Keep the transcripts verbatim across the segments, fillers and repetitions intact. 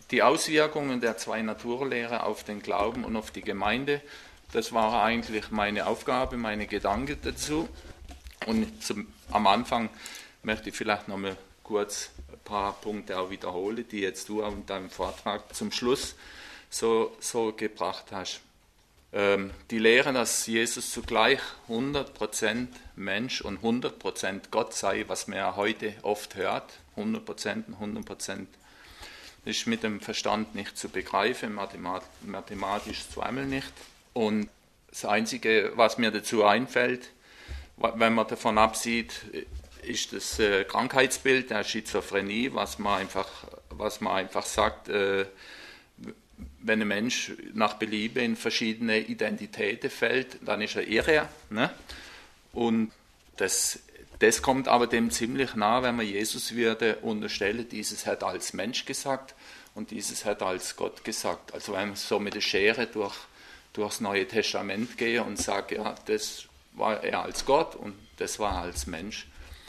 die Auswirkungen der Zwei-Natur-Lehre auf den Glauben und auf die Gemeinde, das war eigentlich meine Aufgabe, meine Gedanken dazu. Und zum, am Anfang möchte ich vielleicht noch mal kurz ein paar Punkte auch wiederholen, die jetzt du auch in deinem Vortrag zum Schluss so, so gebracht hast. Ähm, die Lehre, dass Jesus zugleich hundert Prozent Mensch und hundert Prozent Gott sei, was man ja heute oft hört, hundert Prozent und hundert Prozent, ist mit dem Verstand nicht zu begreifen, mathematisch zweimal nicht. Und das Einzige, was mir dazu einfällt, wenn man davon absieht, ist das äh, Krankheitsbild der Schizophrenie, was man einfach, was man einfach sagt, äh, wenn ein Mensch nach Belieben in verschiedene Identitäten fällt, dann ist er irre. Ne? Und das, das kommt aber dem ziemlich nah, wenn man Jesus würde unterstellen, dieses hat er als Mensch gesagt und dieses hat er als Gott gesagt. Also wenn man so mit der Schere durch, durchs Neue Testament gehe und sage, ja, das war er als Gott und das war er als Mensch.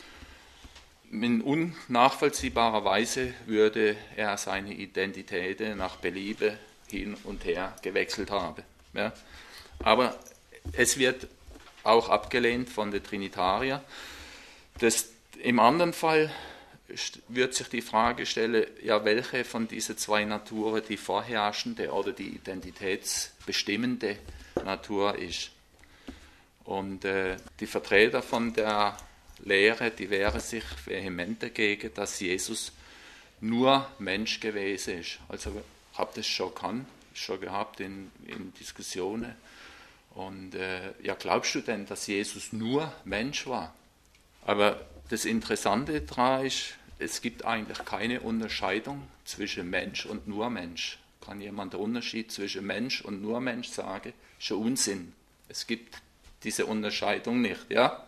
In unnachvollziehbarer Weise würde er seine Identität nach Beliebe hin und her gewechselt haben. Ja. Aber es wird auch abgelehnt von den Trinitariern. Das, im anderen Fall wird sich die Frage stellen, ja, welche von diesen zwei Naturen die vorherrschende oder die identitätsbestimmende Natur ist. Und äh, die Vertreter von der Lehre, die wehren sich vehement dagegen, dass Jesus nur Mensch gewesen ist. Also ich habe das schon, kann, schon gehabt in, in Diskussionen. Und äh, ja, glaubst du denn, dass Jesus nur Mensch war? Aber das Interessante daran ist, es gibt eigentlich keine Unterscheidung zwischen Mensch und nur Mensch. Kann jemand den Unterschied zwischen Mensch und nur Mensch sagen? Schon Unsinn. Es gibt diese Unterscheidung nicht, ja?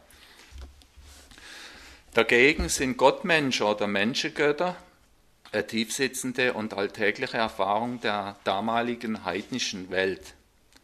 Dagegen sind Gottmenschen oder Menschengötter eine tiefsitzende und alltägliche Erfahrung der damaligen heidnischen Welt.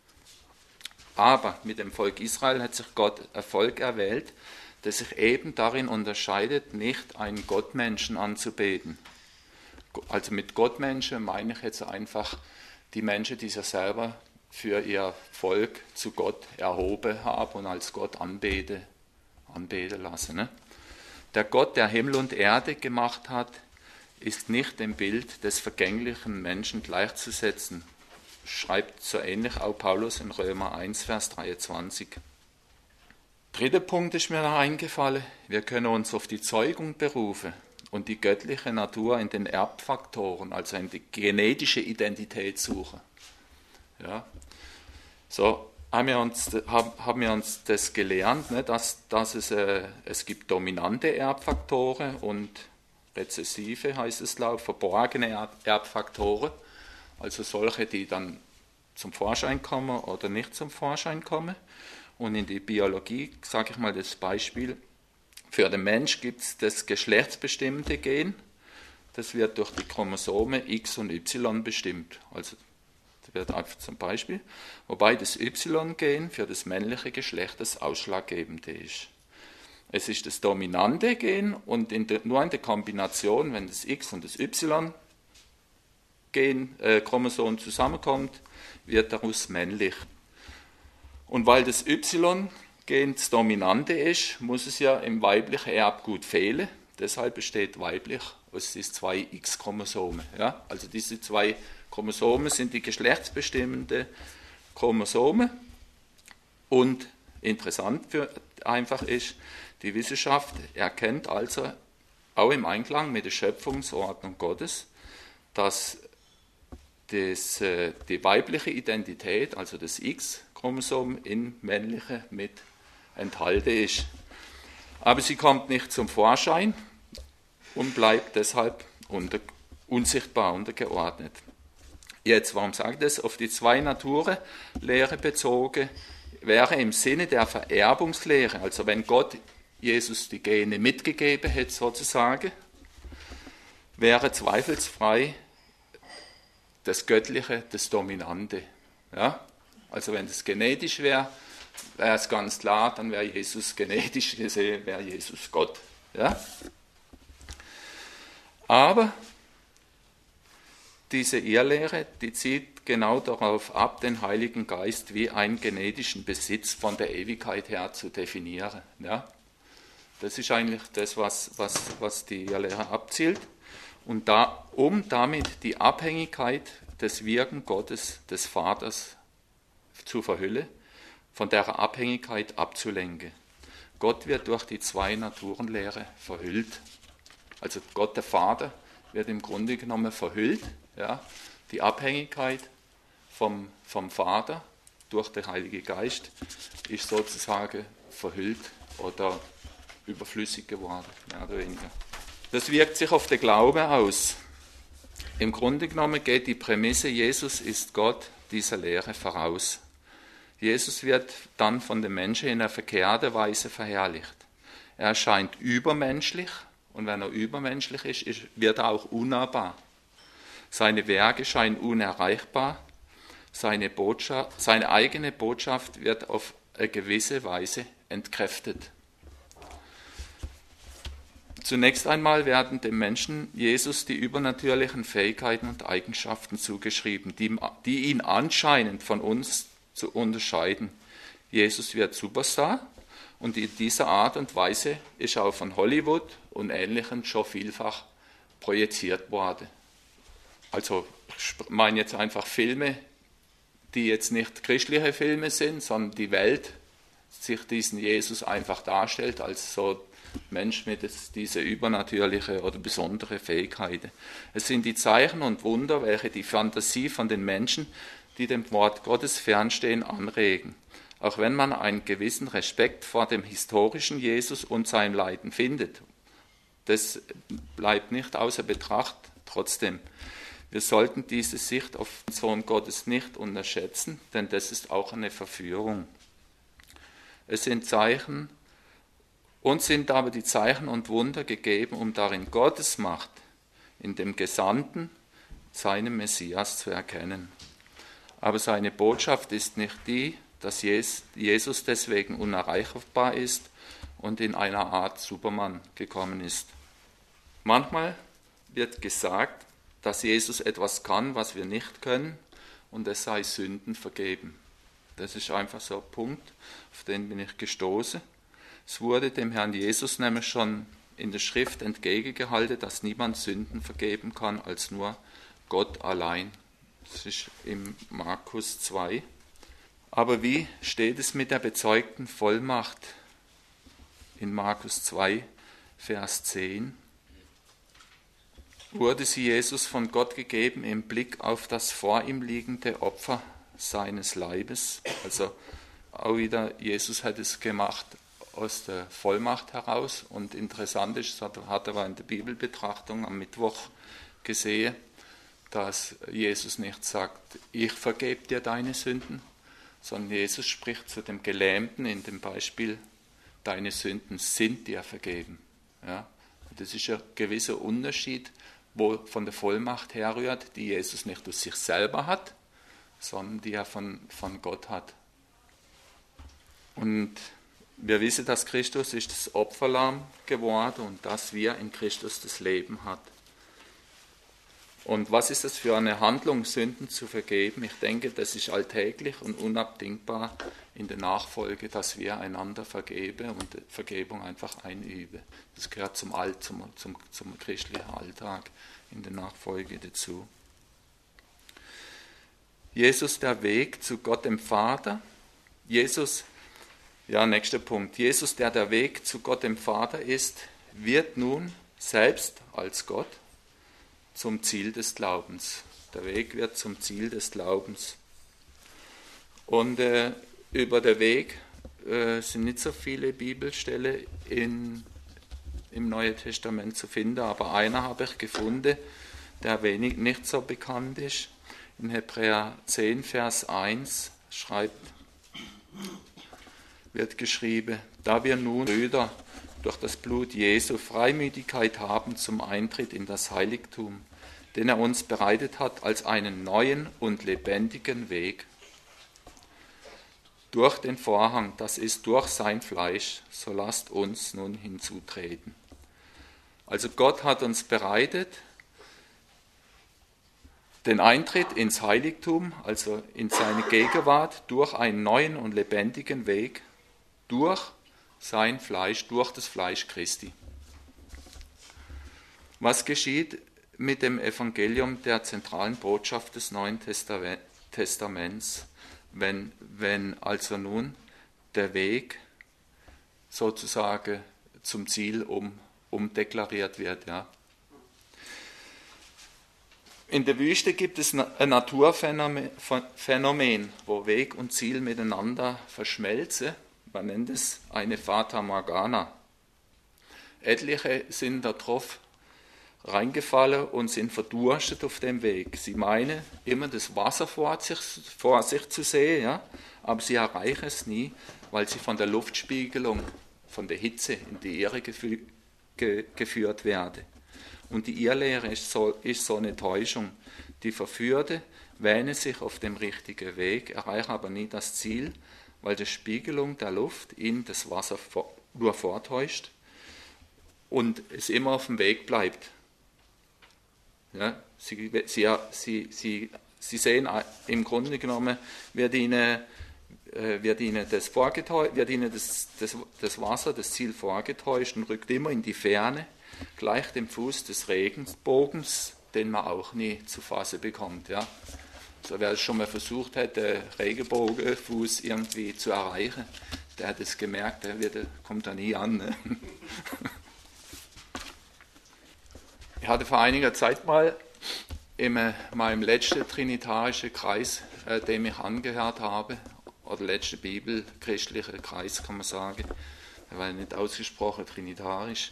Aber mit dem Volk Israel hat sich Gott ein Volk erwählt, das sich eben darin unterscheidet, nicht einen Gottmenschen anzubeten. Also mit Gottmenschen meine ich jetzt einfach die Menschen, die sich selber für ihr Volk zu Gott erhoben haben und als Gott anbeten, anbeten lassen. Ne? Der Gott, der Himmel und Erde gemacht hat, ist nicht dem Bild des vergänglichen Menschen gleichzusetzen, schreibt so ähnlich auch Paulus in Römer eins, Vers dreiundzwanzig. Dritter Punkt ist mir noch eingefallen, wir können uns auf die Zeugung berufen und die göttliche Natur in den Erbfaktoren, also in die genetische Identität suchen. Ja. So haben wir uns, haben wir uns das gelernt, ne, dass, dass es, äh, es gibt dominante Erbfaktoren und rezessive, heißt es laut, verborgene Erbfaktoren, also solche, die dann zum Vorschein kommen oder nicht zum Vorschein kommen. Und in der Biologie, sage ich mal das Beispiel, für den Mensch gibt es das geschlechtsbestimmte Gen, das wird durch die Chromosome X und Y bestimmt. Also das wird einfach zum Beispiel, wobei das Y-Gen für das männliche Geschlecht das ausschlaggebende ist. Es ist das dominante Gen und in der, nur in der Kombination, wenn das X und das Y-Gen, äh, Chromosom zusammenkommt, wird daraus männlich. Und weil das Y-Gen das dominante ist, muss es ja im weiblichen Erbgut fehlen. Deshalb besteht weiblich aus diesen zwei X-Chromosomen. Ja? Also diese zwei Chromosomen sind die geschlechtsbestimmenden Chromosomen. Und interessant für einfach ist, die Wissenschaft erkennt also auch im Einklang mit der Schöpfungsordnung Gottes, dass das, die weibliche Identität, also das X-Chromosom, in männliche mit enthalten ist. Aber sie kommt nicht zum Vorschein und bleibt deshalb unter, unsichtbar, untergeordnet. Jetzt, warum sage ich das? Auf die Zwei-Naturen-Lehre bezogen, wäre im Sinne der Vererbungslehre, also wenn Gott Jesus die Gene mitgegeben hätte sozusagen, wäre zweifelsfrei das Göttliche, das Dominante. Ja? Also wenn das genetisch wäre, wäre es ganz klar, dann wäre Jesus genetisch gesehen, wäre Jesus Gott. Ja? Aber diese Irrlehre, die zielt genau darauf ab, den Heiligen Geist wie einen genetischen Besitz von der Ewigkeit her zu definieren. Ja? Das ist eigentlich das, was, was, was die Irrlehre abzielt. Und da, um damit die Abhängigkeit des Wirken Gottes, des Vaters, zu verhüllen, von der Abhängigkeit abzulenken. Gott wird durch die Zwei-Naturen-Lehre verhüllt. Also Gott, der Vater, wird im Grunde genommen verhüllt. Ja, die Abhängigkeit vom, vom Vater durch den Heiligen Geist ist sozusagen verhüllt oder überflüssig geworden, mehr oder weniger. Das wirkt sich auf den Glauben aus. Im Grunde genommen geht die Prämisse, Jesus ist Gott, dieser Lehre voraus. Jesus wird dann von den Menschen in einer verkehrten Weise verherrlicht. Er erscheint übermenschlich und wenn er übermenschlich ist, ist wird er auch unnahbar. Seine Werke scheinen unerreichbar, seine, Botschaft, seine eigene Botschaft wird auf eine gewisse Weise entkräftet. Zunächst einmal werden dem Menschen Jesus die übernatürlichen Fähigkeiten und Eigenschaften zugeschrieben, die, die ihn anscheinend von uns zu unterscheiden. Jesus wird Superstar und in dieser Art und Weise ist auch von Hollywood und Ähnlichem schon vielfach projiziert worden. Also ich meine jetzt einfach Filme, die jetzt nicht christliche Filme sind, sondern die Welt sich diesen Jesus einfach darstellt als so Mensch mit diese übernatürliche oder besondere Fähigkeiten. Es sind die Zeichen und Wunder, welche die Fantasie von den Menschen, die dem Wort Gottes fernstehen, anregen. Auch wenn man einen gewissen Respekt vor dem historischen Jesus und seinem Leiden findet. Das bleibt nicht außer Betracht. Trotzdem, wir sollten diese Sicht auf den Sohn Gottes nicht unterschätzen, denn das ist auch eine Verführung. Es sind Zeichen, uns sind aber die Zeichen und Wunder gegeben, um darin Gottes Macht in dem Gesandten, seinem Messias, zu erkennen. Aber seine Botschaft ist nicht die, dass Jesus deswegen unerreichbar ist und in einer Art Superman gekommen ist. Manchmal wird gesagt, dass Jesus etwas kann, was wir nicht können, und es sei Sünden vergeben. Das ist einfach so ein Punkt, auf den bin ich gestoßen. Es wurde dem Herrn Jesus nämlich schon in der Schrift entgegengehalten, dass niemand Sünden vergeben kann, als nur Gott allein. Das ist im Markus zwei. Aber wie steht es mit der bezeugten Vollmacht in Markus zwei, Vers zehn? Wurde sie Jesus von Gott gegeben im Blick auf das vor ihm liegende Opfer seines Leibes? Also auch wieder, Jesus hat es gemacht aus der Vollmacht heraus. Und interessant ist, das hat er in der Bibelbetrachtung am Mittwoch gesehen, dass Jesus nicht sagt, ich vergebe dir deine Sünden, sondern Jesus spricht zu dem Gelähmten in dem Beispiel, deine Sünden sind dir vergeben. Ja? Das ist ein gewisser Unterschied, wo von der Vollmacht herrührt, die Jesus nicht aus sich selber hat, sondern die er von, von Gott hat. Und wir wissen, dass Christus ist das Opferlamm geworden und dass wir in Christus das Leben hat. Und was ist das für eine Handlung, Sünden zu vergeben? Ich denke, das ist alltäglich und unabdingbar in der Nachfolge, dass wir einander vergeben und Vergebung einfach einüben. Das gehört zum, Alt, zum, zum, zum christlichen Alltag in der Nachfolge dazu. Jesus, der Weg zu Gott dem Vater. Jesus, ja, nächster Punkt. Jesus, der der Weg zu Gott dem Vater ist, wird nun selbst als Gott zum Ziel des Glaubens. Der Weg wird zum Ziel des Glaubens. Und äh, über den Weg äh, sind nicht so viele Bibelstellen in, im Neuen Testament zu finden, aber einer habe ich gefunden, der wenig nicht so bekannt ist. In Hebräer zehn, Vers eins schreibt, wird geschrieben, da wir nun, Brüder, durch das Blut Jesu Freimütigkeit haben zum Eintritt in das Heiligtum, den er uns bereitet hat als einen neuen und lebendigen Weg. Durch den Vorhang, das ist durch sein Fleisch, so lasst uns nun hinzutreten. Also Gott hat uns bereitet den Eintritt ins Heiligtum, also in seine Gegenwart, durch einen neuen und lebendigen Weg, durch sein Fleisch, durch das Fleisch Christi. Was geschieht mit dem Evangelium der zentralen Botschaft des Neuen Testaments, wenn, wenn also nun der Weg sozusagen zum Ziel um, umdeklariert wird? Ja. In der Wüste gibt es ein Naturphänomen, wo Weg und Ziel miteinander verschmelzen. Man nennt es eine Fata Morgana. Etliche sind darauf reingefallen und sind verdurstet auf dem Weg. Sie meinen, immer das Wasser vor sich, vor sich zu sehen, ja? Aber sie erreichen es nie, weil sie von der Luftspiegelung, von der Hitze in die Irre gefü- ge- geführt werden. Und die Irrlehre ist so, ist so eine Täuschung. Die Verführte wähnen sich auf dem richtigen Weg, erreichen aber nie das Ziel, weil die Spiegelung der Luft ihnen das Wasser vor, nur vortäuscht und es immer auf dem Weg bleibt. Ja, sie, sie, sie, sie, sie sehen im Grunde genommen, wird ihnen, äh, wird ihnen, das, vorgetäuscht, wird ihnen das, das, das Wasser, das Ziel vorgetäuscht und rückt immer in die Ferne, gleich dem Fuß des Regenbogens, den man auch nie zu fassen bekommt. Ja. So, wer es schon mal versucht hat, den Regenbogenfuß irgendwie zu erreichen, der hat es gemerkt, der wird, kommt da nie an. Ne? Ich hatte vor einiger Zeit mal in meinem letzten trinitarischen Kreis, äh, dem ich angehört habe, oder letzten bibelchristlichen Kreis kann man sagen, der war nicht ausgesprochen trinitarisch,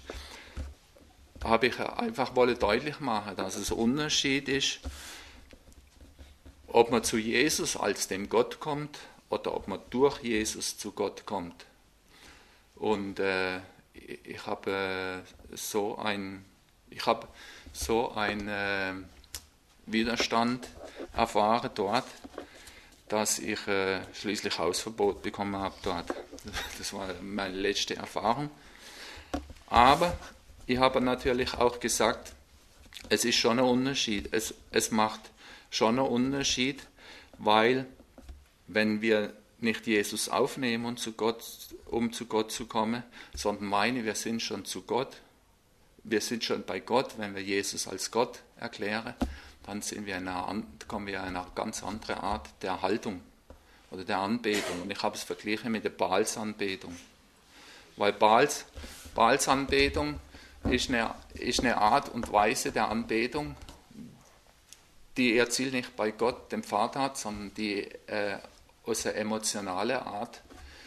habe ich einfach wollen deutlich machen, dass es ein Unterschied ist, ob man zu Jesus als dem Gott kommt oder ob man durch Jesus zu Gott kommt. Und äh, ich habe äh, so ein Ich habe so einen äh, Widerstand erfahren dort, dass ich äh, schließlich Hausverbot bekommen habe dort. Das war meine letzte Erfahrung. Aber ich habe natürlich auch gesagt, es ist schon ein Unterschied. Es, es macht schon einen Unterschied, weil wenn wir nicht Jesus aufnehmen, und zu Gott, um zu Gott zu kommen, sondern meinen, wir sind schon zu Gott, wir sind schon bei Gott, wenn wir Jesus als Gott erklären, dann sind wir in einer, kommen wir in eine ganz andere Art der Haltung oder der Anbetung. Und ich habe es verglichen mit der Baalsanbetung. Weil Baals, Baalsanbetung ist eine, ist eine Art und Weise der Anbetung, die ihr Ziel nicht bei Gott, dem Vater, hat, sondern die äh, aus der emotionalen Art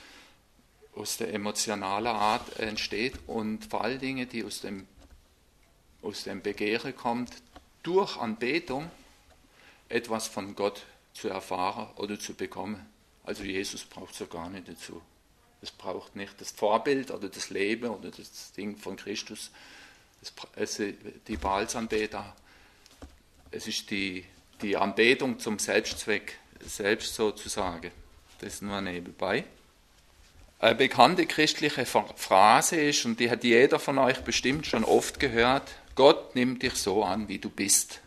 aus der emotionalen Art entsteht und vor allen Dingen, die aus dem, aus dem Begehren kommt, durch Anbetung etwas von Gott zu erfahren oder zu bekommen. Also Jesus braucht es ja gar nicht dazu. Es braucht nicht das Vorbild oder das Leben oder das Ding von Christus. Es, es, die Baalsanbeter, es ist die, die Anbetung zum Selbstzweck, selbst sozusagen. Das ist nur nebenbei. Eine bekannte christliche Phrase ist, und die hat jeder von euch bestimmt schon oft gehört: Gott nimmt dich so an, wie du bist.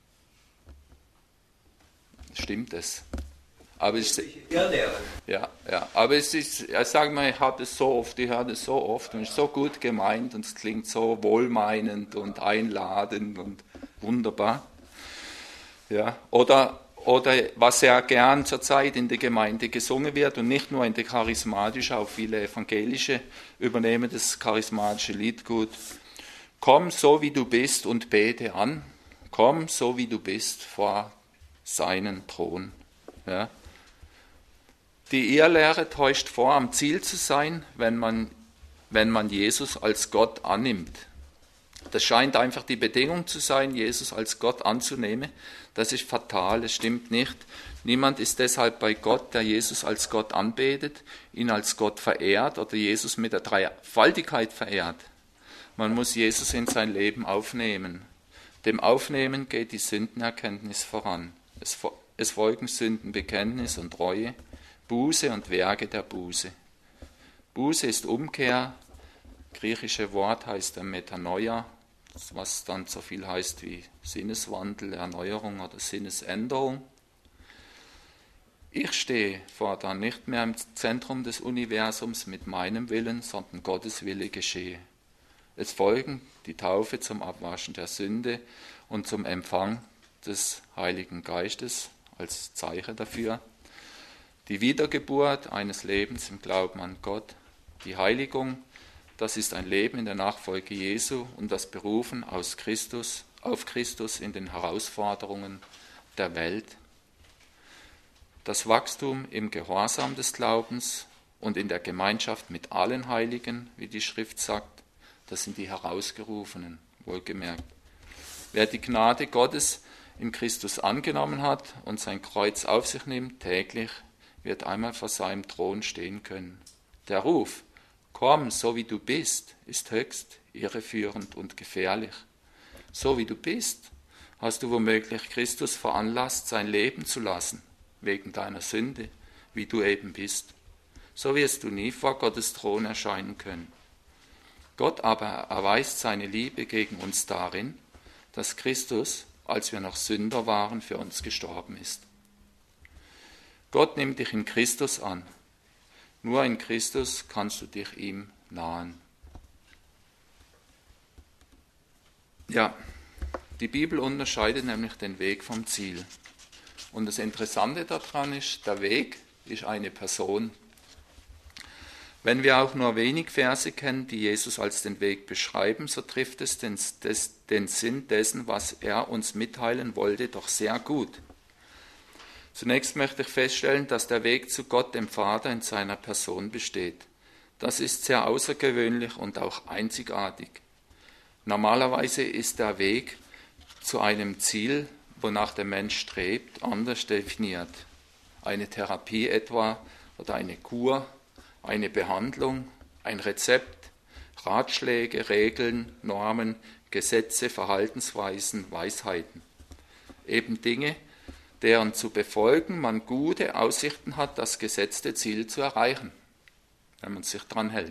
Stimmt es? Aber es ist, ja, ja, aber es ist, ich sage mal, ich habe es so oft, ich höre das so oft und es ist so gut gemeint und es klingt so wohlmeinend und einladend und wunderbar. Ja, oder, oder was sehr gern zurzeit in der Gemeinde gesungen wird und nicht nur in der charismatischen, auch viele evangelische übernehmen das charismatische Lied gut. Komm so wie du bist und bete an, komm so wie du bist vor seinen Thron. Ja. Die Irrlehre täuscht vor, am Ziel zu sein, wenn man, wenn man Jesus als Gott annimmt. Das scheint einfach die Bedingung zu sein, Jesus als Gott anzunehmen. Das ist fatal, es stimmt nicht. Niemand ist deshalb bei Gott, der Jesus als Gott anbetet, ihn als Gott verehrt oder Jesus mit der Dreifaltigkeit verehrt. Man muss Jesus in sein Leben aufnehmen. Dem Aufnehmen geht die Sündenerkenntnis voran. Es, es folgen Sündenbekenntnis und Reue, Buße und Werke der Buße. Buße ist Umkehr, griechische Wort heißt Metanoia, was dann so viel heißt wie Sinneswandel, Erneuerung oder Sinnesänderung. Ich stehe fortan nicht mehr im Zentrum des Universums mit meinem Willen, sondern Gottes Wille geschehe. Es folgen die Taufe zum Abwaschen der Sünde und zum Empfang des Heiligen Geistes als Zeichen dafür, die Wiedergeburt eines Lebens im Glauben an Gott, die Heiligung, das ist ein Leben in der Nachfolge Jesu und das Berufen aus Christus, auf Christus in den Herausforderungen der Welt, das Wachstum im Gehorsam des Glaubens und in der Gemeinschaft mit allen Heiligen, wie die Schrift sagt, das sind die Herausgerufenen, wohlgemerkt. Wer die Gnade Gottes in Christus angenommen hat und sein Kreuz auf sich nimmt täglich, wird einmal vor seinem Thron stehen können. Der Ruf, komm, so wie du bist, ist höchst irreführend und gefährlich. So wie du bist, hast du womöglich Christus veranlasst, sein Leben zu lassen, wegen deiner Sünde, wie du eben bist. So wirst du nie vor Gottes Thron erscheinen können. Gott aber erweist seine Liebe gegen uns darin, dass Christus, als wir noch Sünder waren, für uns gestorben ist. Gott nimmt dich in Christus an. Nur in Christus kannst du dich ihm nahen. Ja, die Bibel unterscheidet nämlich den Weg vom Ziel. Und das Interessante daran ist, der Weg ist eine Person. Wenn wir auch nur wenig Verse kennen, die Jesus als den Weg beschreiben, so trifft es den, des, den Sinn dessen, was er uns mitteilen wollte, doch sehr gut. Zunächst möchte ich feststellen, dass der Weg zu Gott, dem Vater, in seiner Person besteht. Das ist sehr außergewöhnlich und auch einzigartig. Normalerweise ist der Weg zu einem Ziel, wonach der Mensch strebt, anders definiert. Eine Therapie etwa oder eine Kur, eine Behandlung, ein Rezept, Ratschläge, Regeln, Normen, Gesetze, Verhaltensweisen, Weisheiten. Eben Dinge, deren zu befolgen man gute Aussichten hat, das gesetzte Ziel zu erreichen, wenn man sich dran hält.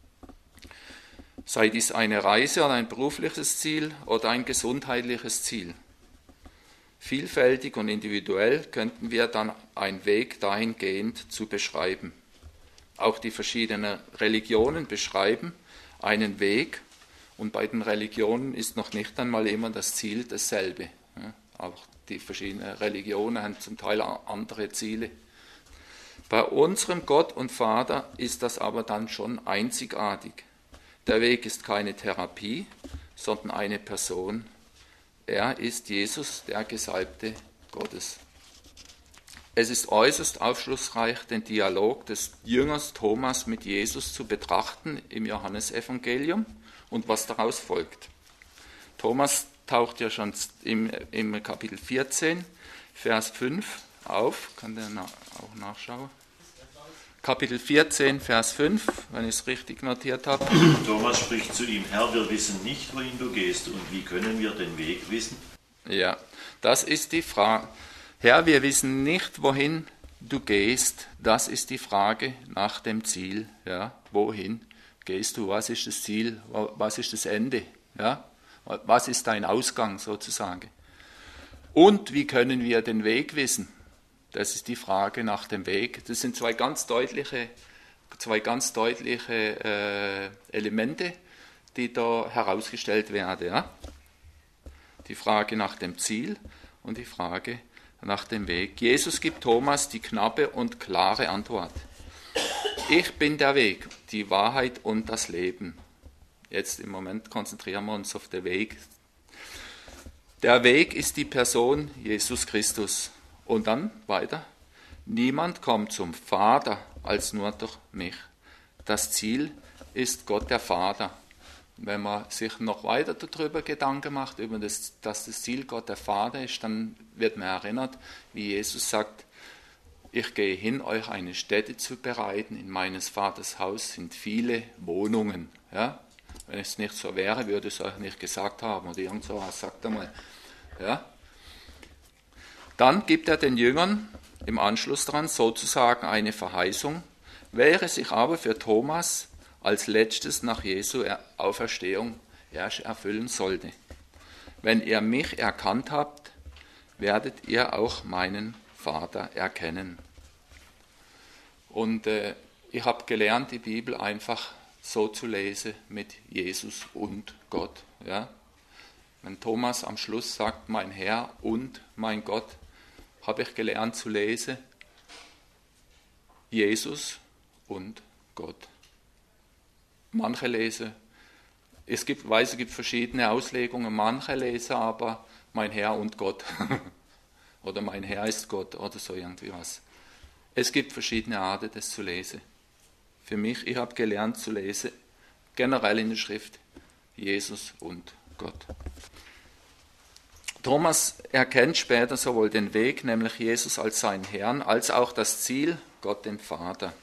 Sei dies eine Reise oder ein berufliches Ziel oder ein gesundheitliches Ziel. Vielfältig und individuell könnten wir dann einen Weg dahingehend zu beschreiben. Auch die verschiedenen Religionen beschreiben einen Weg und bei den Religionen ist noch nicht einmal immer das Ziel dasselbe. Auch die verschiedenen Religionen haben zum Teil andere Ziele. Bei unserem Gott und Vater ist das aber dann schon einzigartig. Der Weg ist keine Therapie, sondern eine Person. Er ist Jesus, der Gesalbte Gottes. Es ist äußerst aufschlussreich, den Dialog des Jüngers Thomas mit Jesus zu betrachten im Johannesevangelium und was daraus folgt. Thomas taucht ja schon im, im Kapitel vierzehn, Vers fünf auf. Kann der na, auch nachschauen? Kapitel vierzehn, Vers fünf, wenn ich es richtig notiert habe. Thomas spricht zu ihm: Herr, wir wissen nicht, wohin du gehst, und wie können wir den Weg wissen? Ja, das ist die Frage. Herr, wir wissen nicht, wohin du gehst. Das ist die Frage nach dem Ziel. Ja, wohin gehst du? Was ist das Ziel? Was ist das Ende? Ja, was ist dein Ausgang sozusagen? Und wie können wir den Weg wissen? Das ist die Frage nach dem Weg. Das sind zwei ganz deutliche, zwei ganz deutliche äh, Elemente, die da herausgestellt werden. Ja? Die Frage nach dem Ziel und die Frage nach dem Weg. Jesus gibt Thomas die knappe und klare Antwort. Ich bin der Weg, die Wahrheit und das Leben. Jetzt im Moment konzentrieren wir uns auf den Weg. Der Weg ist die Person Jesus Christus. Und dann weiter. Niemand kommt zum Vater als nur durch mich. Das Ziel ist Gott der Vater. Wenn man sich noch weiter darüber Gedanken macht, über das, dass das Ziel Gott der Vater ist, dann wird man erinnert, wie Jesus sagt, ich gehe hin, euch eine Stätte zu bereiten. In meines Vaters Haus sind viele Wohnungen. Ja? Wenn es nicht so wäre, würde es euch nicht gesagt haben. Oder irgend so was, sagt er mal. Ja? Dann gibt er den Jüngern im Anschluss daran sozusagen eine Verheißung, welche sich aber für Thomas als letztes nach Jesu Auferstehung erst erfüllen sollte. Wenn ihr mich erkannt habt, werdet ihr auch meinen Vater erkennen. Und äh, ich habe gelernt, die Bibel einfach so zu lesen mit Jesus und Gott. Ja? Wenn Thomas am Schluss sagt, mein Herr und mein Gott, habe ich gelernt zu lesen, Jesus und Gott. Manche lesen, es gibt, weiß, es gibt verschiedene Auslegungen, manche lesen aber mein Herr und Gott oder mein Herr ist Gott oder so irgendwie was. Es gibt verschiedene Arten, das zu lesen. Für mich, ich habe gelernt zu lesen, generell in der Schrift, Jesus und Gott. Thomas erkennt später sowohl den Weg, nämlich Jesus als seinen Herrn, als auch das Ziel, Gott den Vater.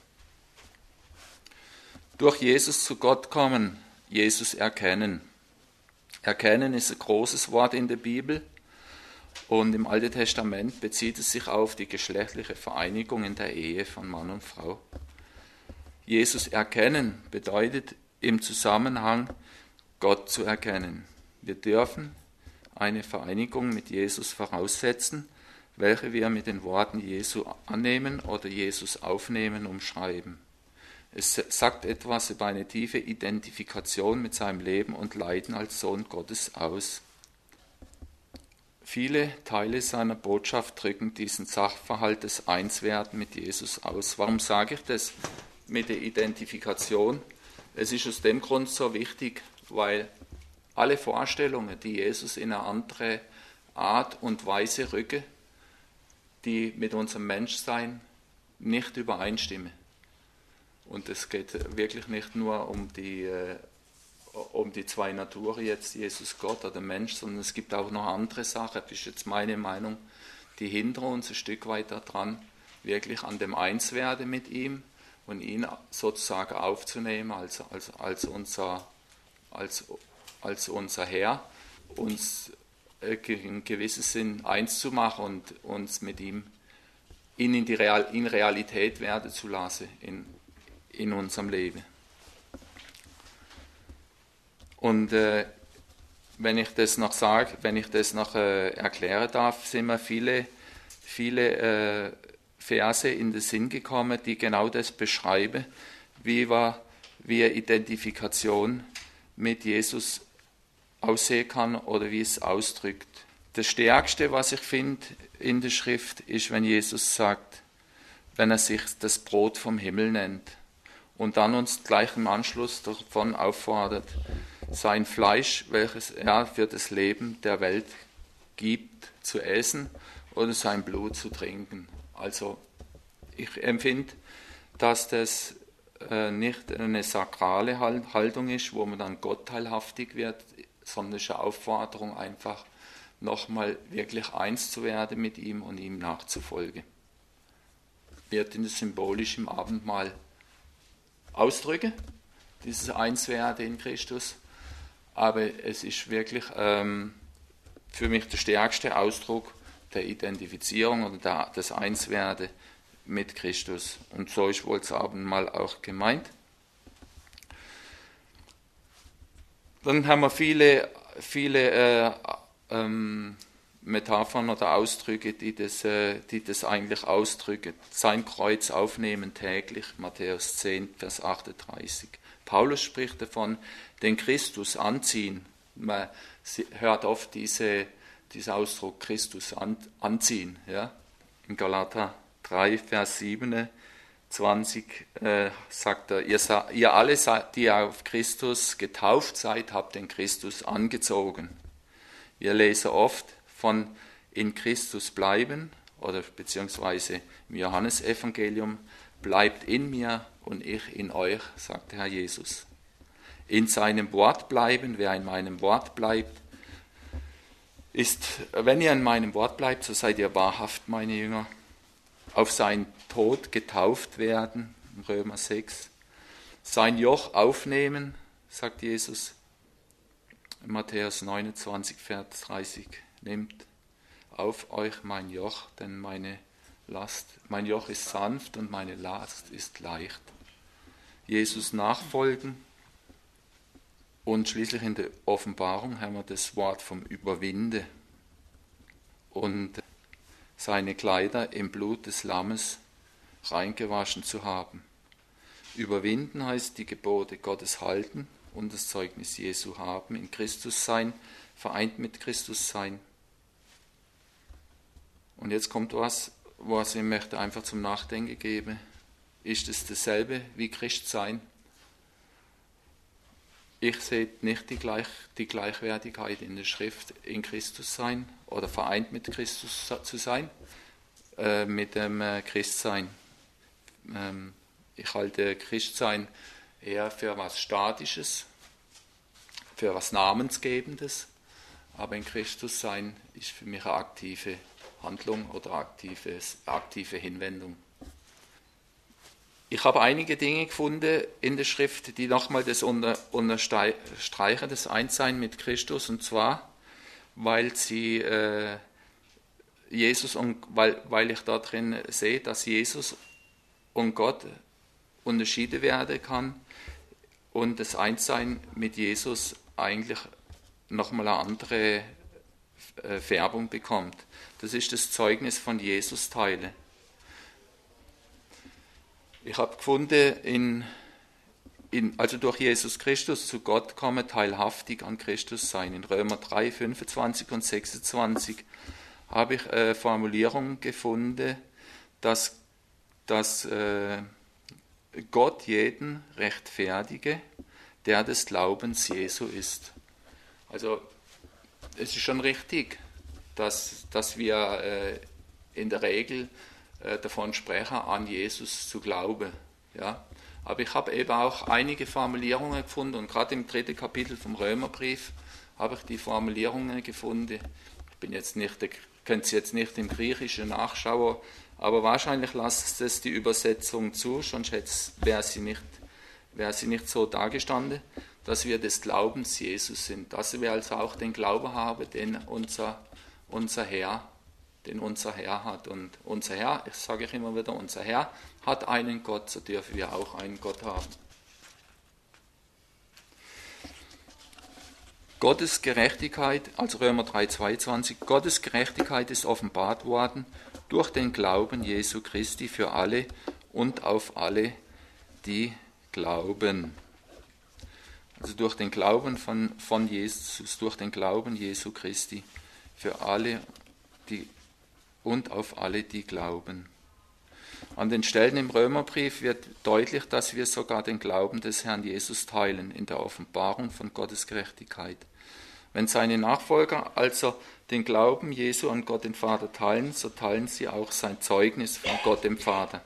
Durch Jesus zu Gott kommen, Jesus erkennen. Erkennen ist ein großes Wort in der Bibel und im Alten Testament bezieht es sich auf die geschlechtliche Vereinigung in der Ehe von Mann und Frau. Jesus erkennen bedeutet im Zusammenhang, Gott zu erkennen. Wir dürfen eine Vereinigung mit Jesus voraussetzen, welche wir mit den Worten Jesu annehmen oder Jesus aufnehmen, umschreiben. Es sagt etwas über eine tiefe Identifikation mit seinem Leben und Leiden als Sohn Gottes aus. Viele Teile seiner Botschaft drücken diesen Sachverhalt des Einswerden mit Jesus aus. Warum sage ich das mit der Identifikation? Es ist aus dem Grund so wichtig, weil alle Vorstellungen, die Jesus in eine andere Art und Weise rücken, die mit unserem Menschsein nicht übereinstimmen. Und es geht wirklich nicht nur um die, äh, um die zwei Naturen, jetzt Jesus Gott oder Mensch, sondern es gibt auch noch andere Sachen, das ist jetzt meine Meinung, die hindern uns ein Stück weit daran, wirklich an dem Einswerden mit ihm und ihn sozusagen aufzunehmen als, als, als, unser, als, als unser Herr, uns in gewissem Sinn eins zu machen und uns mit ihm ihn in, die Real, in Realität werden zu lassen in, in unserem Leben. Und äh, wenn ich das noch sage, wenn ich das noch äh, erklären darf, sind mir viele, viele äh, Verse in den Sinn gekommen, die genau das beschreiben, wie wir, wie eine Identifikation mit Jesus aussehen kann oder wie es ausdrückt. Das Stärkste, was ich finde in der Schrift, ist, wenn Jesus sagt, wenn er sich das Brot vom Himmel nennt und dann uns gleich im Anschluss davon auffordert, sein Fleisch, welches er für das Leben der Welt gibt, zu essen oder sein Blut zu trinken. Also ich empfinde, dass das äh, nicht eine sakrale Haltung ist, wo man dann Gott teilhaftig wird, sondern es ist eine Aufforderung, einfach nochmal wirklich eins zu werden mit ihm und ihm nachzufolgen. Wird in das symbolisch im Abendmahl ausdrücken, dieses Einswerden in Christus, aber es ist wirklich ähm, für mich der stärkste Ausdruck der Identifizierung oder der, des Einswerden mit Christus. Und so ist wohl das Abendmahl auch gemeint. Dann haben wir viele, viele äh, ähm, Metaphern oder Ausdrücke, die das, äh, die das eigentlich ausdrücken. Sein Kreuz aufnehmen täglich, Matthäus zehn, Vers achtunddreißig. Paulus spricht davon, den Christus anziehen. Man hört oft diese, diesen Ausdruck Christus an, anziehen. Ja? In Galater drei, Vers siebenundzwanzig äh, sagt er, ihr, ihr alle, die auf Christus getauft seid, habt den Christus angezogen. Wir lesen oft von in Christus bleiben oder beziehungsweise im Johannesevangelium, bleibt in mir und ich in euch, sagt der Herr Jesus. In seinem Wort bleiben, wer in meinem Wort bleibt, ist, wenn ihr in meinem Wort bleibt, so seid ihr wahrhaft meine Jünger. Auf seinen Tod getauft werden, Römer sechs. Sein Joch aufnehmen, sagt Jesus, Matthäus neunundzwanzig, Vers dreißig. Nehmt auf euch mein Joch, denn meine Last, mein Joch ist sanft und meine Last ist leicht. Jesus nachfolgen Und schließlich in der Offenbarung haben wir das Wort vom Überwinde und seine Kleider im Blut des Lammes reingewaschen zu haben. Überwinden heißt die Gebote Gottes halten und das Zeugnis Jesu haben, in Christus sein, vereint mit Christus sein. Und jetzt kommt was, was ich möchte einfach zum Nachdenken geben. Ist es dasselbe wie Christ sein? Ich sehe nicht die, Gleich, die Gleichwertigkeit in der Schrift, in Christus sein oder vereint mit Christus zu sein, äh, mit dem äh, Christsein. Ähm, ich halte Christsein eher für was Statisches, für was Namensgebendes, aber in Christus sein ist für mich eine aktive Handlung oder aktives, aktive Hinwendung. Ich habe einige Dinge gefunden in der Schrift, die nochmal das unter, unterstreichen, das Einssein mit Christus, und zwar, weil sie äh, Jesus und weil, weil ich da drin sehe, dass Jesus und Gott unterschieden werden kann und das Einssein mit Jesus eigentlich nochmal eine andere äh, Färbung bekommt. Das ist das Zeugnis von Jesus Teile. Ich habe gefunden, in, in, also durch Jesus Christus zu Gott kommen, teilhaftig an Christus sein. In Römer drei, fünfundzwanzig und sechsundzwanzig habe ich eine Formulierung gefunden, dass, dass äh, Gott jeden rechtfertige, der des Glaubens Jesu ist. Also es ist schon richtig, dass, dass wir äh, in der Regel davon sprechen, an Jesus zu glauben. Ja? Aber ich habe eben auch einige Formulierungen gefunden und gerade im dritten Kapitel vom Römerbrief habe ich die Formulierungen gefunden. Ich bin jetzt nicht, ihr könnt es jetzt nicht im Griechischen nachschauen, aber wahrscheinlich lasst es die Übersetzung zu, sonst wäre sie nicht, wäre sie nicht so dargestanden, dass wir des Glaubens Jesus sind, dass wir also auch den Glauben haben, den unser, unser Herr den unser Herr hat. Und unser Herr, ich sage ich immer wieder, unser Herr hat einen Gott, so dürfen wir auch einen Gott haben. Gottes Gerechtigkeit, also Römer drei, zweiundzwanzig, Gottes Gerechtigkeit ist offenbart worden durch den Glauben Jesu Christi für alle und auf alle, die glauben. Also durch den Glauben von, von Jesus, durch den Glauben Jesu Christi für alle, die und auf alle, die glauben. An den Stellen im Römerbrief wird deutlich, dass wir sogar den Glauben des Herrn Jesus teilen in der Offenbarung von Gottes Gerechtigkeit. Wenn seine Nachfolger also den Glauben Jesu an Gott den Vater teilen, so teilen sie auch sein Zeugnis von Gott dem Vater.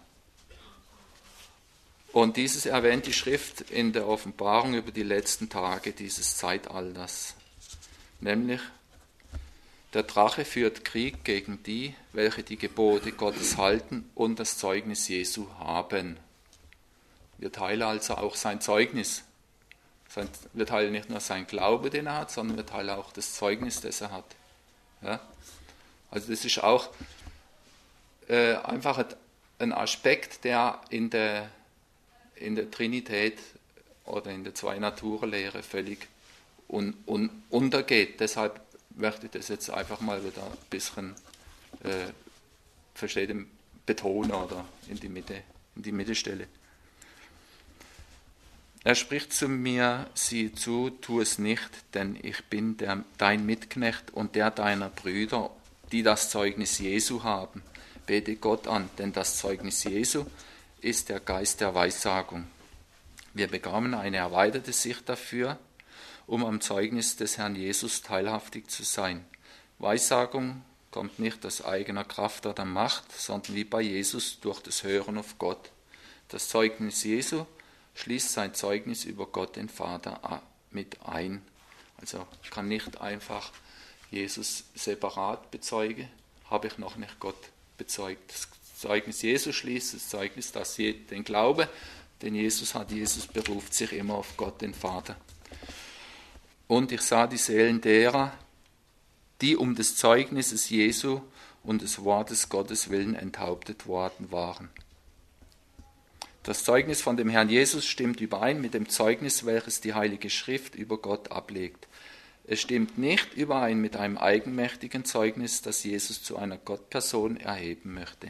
Und dieses erwähnt die Schrift in der Offenbarung über die letzten Tage dieses Zeitalters, nämlich: Der Drache führt Krieg gegen die, welche die Gebote Gottes halten und das Zeugnis Jesu haben. Wir teilen also auch sein Zeugnis. Wir teilen nicht nur sein Glaube, den er hat, sondern wir teilen auch das Zeugnis, das er hat. Ja? Also das ist auch äh, einfach ein Aspekt, der in der, in der Trinität oder in der Zwei-Naturen-Lehre völlig un, un, untergeht. Deshalb möchte ich das jetzt einfach mal wieder ein bisschen äh, verstehen, betonen oder in die Mitte, in die Mitte stellen. Er spricht zu mir, sieh zu, tu es nicht, denn ich bin der, dein Mitknecht und der deiner Brüder, die das Zeugnis Jesu haben. Bete Gott an, denn das Zeugnis Jesu ist der Geist der Weissagung. Wir bekamen eine erweiterte Sicht dafür, um am Zeugnis des Herrn Jesus teilhaftig zu sein. Weissagung kommt nicht aus eigener Kraft oder Macht, sondern wie bei Jesus durch das Hören auf Gott. Das Zeugnis Jesu schließt sein Zeugnis über Gott den Vater mit ein. Also ich kann nicht einfach Jesus separat bezeugen, habe ich noch nicht Gott bezeugt. Das Zeugnis Jesu schließt das Zeugnis, dass den Glaube, den Jesus hat, Jesus beruft sich immer auf Gott den Vater. Und ich sah die Seelen derer, die um des Zeugnisses Jesu und des Wortes Gottes willen enthauptet worden waren. Das Zeugnis von dem Herrn Jesus stimmt überein mit dem Zeugnis, welches die Heilige Schrift über Gott ablegt. Es stimmt nicht überein mit einem eigenmächtigen Zeugnis, das Jesus zu einer Gottperson erheben möchte.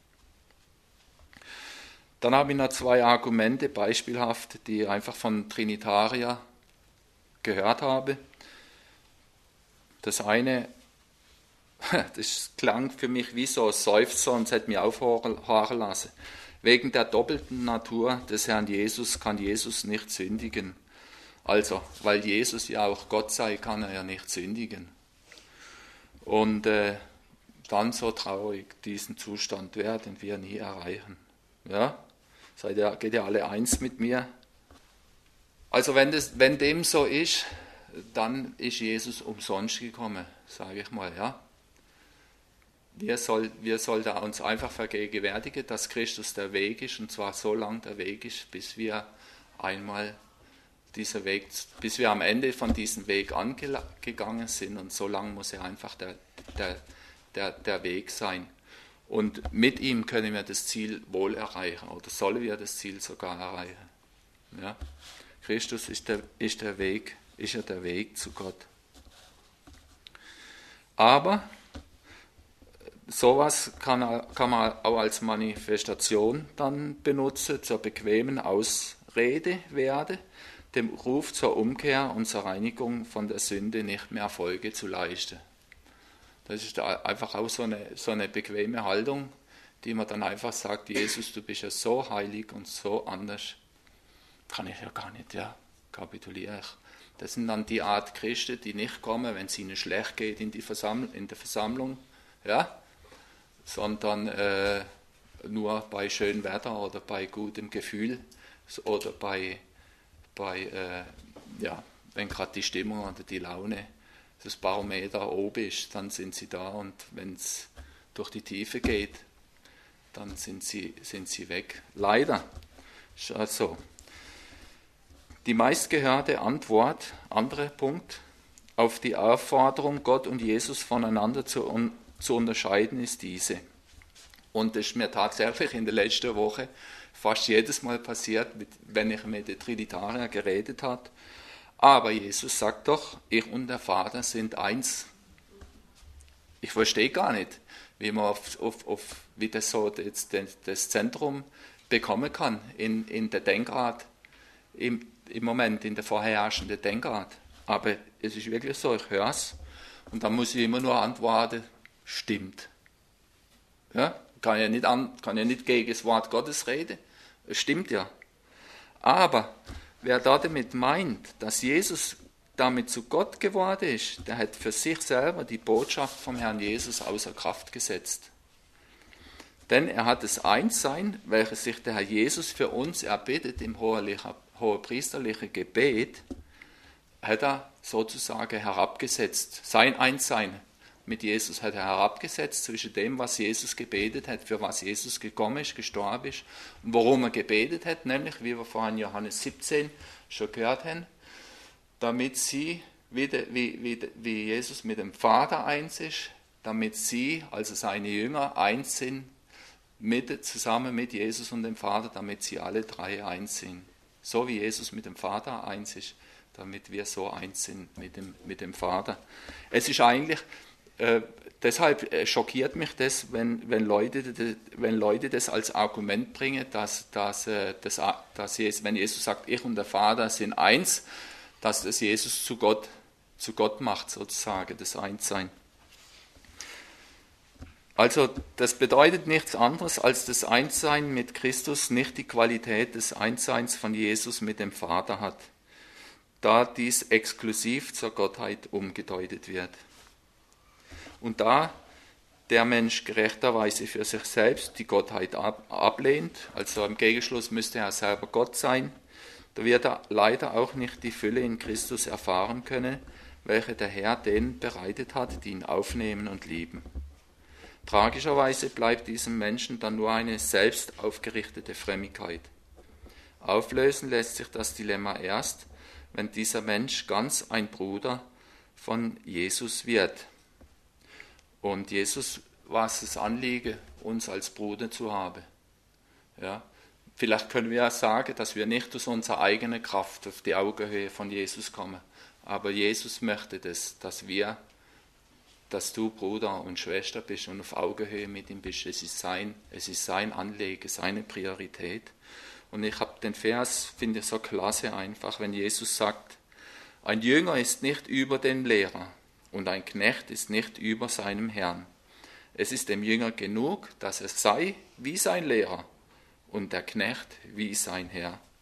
Dann habe ich noch zwei Argumente, beispielhaft, die ich einfach von Trinitarier gehört habe. Das eine, das klang für mich wie so ein Seufzer und es hat mich aufhorchen lassen. Wegen der doppelten Natur des Herrn Jesus kann Jesus nicht sündigen. Also, weil Jesus ja auch Gott sei, kann er ja nicht sündigen. Und äh, dann so traurig, diesen Zustand werden wir nie erreichen. Ja, seid ihr, geht ihr alle eins mit mir? Also wenn, das, wenn dem so ist, dann ist Jesus umsonst gekommen, sage ich mal. Ja. Wir, soll, wir sollten uns einfach vergegenwärtigen, dass Christus der Weg ist, und zwar so lang der Weg ist, bis wir einmal dieser Weg, bis wir am Ende von diesem Weg angegangen sind, und so lang muss er einfach der, der, der, der Weg sein. Und mit ihm können wir das Ziel wohl erreichen, oder sollen wir das Ziel sogar erreichen. Ja? Christus ist der, ist der Weg, ist ja der Weg zu Gott. Aber sowas kann, kann man auch als Manifestation dann benutzen, zur bequemen Ausrede werden, dem Ruf zur Umkehr und zur Reinigung von der Sünde nicht mehr Folge zu leisten. Das ist einfach auch so eine, so eine bequeme Haltung, die man dann einfach sagt, Jesus, du bist ja so heilig und so anders, kann ich ja gar nicht, ja, kapituliere ich. Das sind dann die Art Christen, die nicht kommen, wenn es ihnen schlecht geht in, die Versammlung, in der Versammlung, ja, sondern äh, nur bei schönem Wetter oder bei gutem Gefühl oder bei bei, äh, ja, wenn gerade die Stimmung oder die Laune, das Barometer oben ist, dann sind sie da, und wenn es durch die Tiefe geht, dann sind sie, sind sie weg. Leider ist das so. Die meistgehörte Antwort, anderer Punkt, auf die Aufforderung, Gott und Jesus voneinander zu, un, zu unterscheiden, ist diese. Und das ist mir tatsächlich in der letzten Woche fast jedes Mal passiert, wenn ich mit den Trinitariern geredet habe. Aber Jesus sagt doch, ich und der Vater sind eins. Ich verstehe gar nicht, wie man auf, auf, auf wie das so das, das Zentrum bekommen kann in, in der Denkart, im, im Moment in der vorherrschenden Denkart. Aber es ist wirklich so, ich höre es und dann muss ich immer nur antworten, stimmt. Ja? Kann ja nicht, an, kann ja nicht gegen das Wort Gottes reden. Es stimmt ja. Aber wer da damit meint, dass Jesus damit zu Gott geworden ist, der hat für sich selber die Botschaft vom Herrn Jesus außer Kraft gesetzt. Denn er hat das Einssein, welches sich der Herr Jesus für uns erbittet im hohepriesterlichen Gebet, hat er sozusagen herabgesetzt. Sein Einssein mit Jesus hat er herabgesetzt zwischen dem, was Jesus gebetet hat, für was Jesus gekommen ist, gestorben ist und worum er gebetet hat, nämlich, wie wir vorhin Johannes siebzehn schon gehört haben, damit sie, wie, wie, wie, wie Jesus mit dem Vater eins ist, damit sie, also seine Jünger, eins sind, mit, zusammen mit Jesus und dem Vater, damit sie alle drei eins sind. So wie Jesus mit dem Vater eins ist, damit wir so eins sind mit dem, mit dem Vater. Es ist eigentlich... Äh, deshalb schockiert mich das, wenn, wenn, Leute, wenn Leute das als Argument bringen, dass, dass, dass, dass Jesus, wenn Jesus sagt, ich und der Vater sind eins, dass das Jesus zu Gott, zu Gott macht, sozusagen, das Einssein. Also das bedeutet nichts anderes, als das Einssein mit Christus nicht die Qualität des Einsseins von Jesus mit dem Vater hat, da dies exklusiv zur Gottheit umgedeutet wird. Und da der Mensch gerechterweise für sich selbst die Gottheit ablehnt, also im Gegenschluss müsste er selber Gott sein, da wird er leider auch nicht die Fülle in Christus erfahren können, welche der Herr denen bereitet hat, die ihn aufnehmen und lieben. Tragischerweise bleibt diesem Menschen dann nur eine selbst aufgerichtete Frömmigkeit. Auflösen lässt sich das Dilemma erst, wenn dieser Mensch ganz ein Bruder von Jesus wird. Und Jesus war es das Anliegen, uns als Bruder zu haben. Ja, vielleicht können wir ja sagen, dass wir nicht aus unserer eigenen Kraft auf die Augenhöhe von Jesus kommen. Aber Jesus möchte das, dass wir, dass du Bruder und Schwester bist und auf Augenhöhe mit ihm bist. Es ist sein, es ist sein Anliegen, seine Priorität. Und ich habe den Vers, finde ich so klasse einfach, wenn Jesus sagt, ein Jünger ist nicht über dem Lehrer und ein Knecht ist nicht über seinem Herrn. Es ist dem Jünger genug, dass er sei wie sein Lehrer und der Knecht wie sein Herr.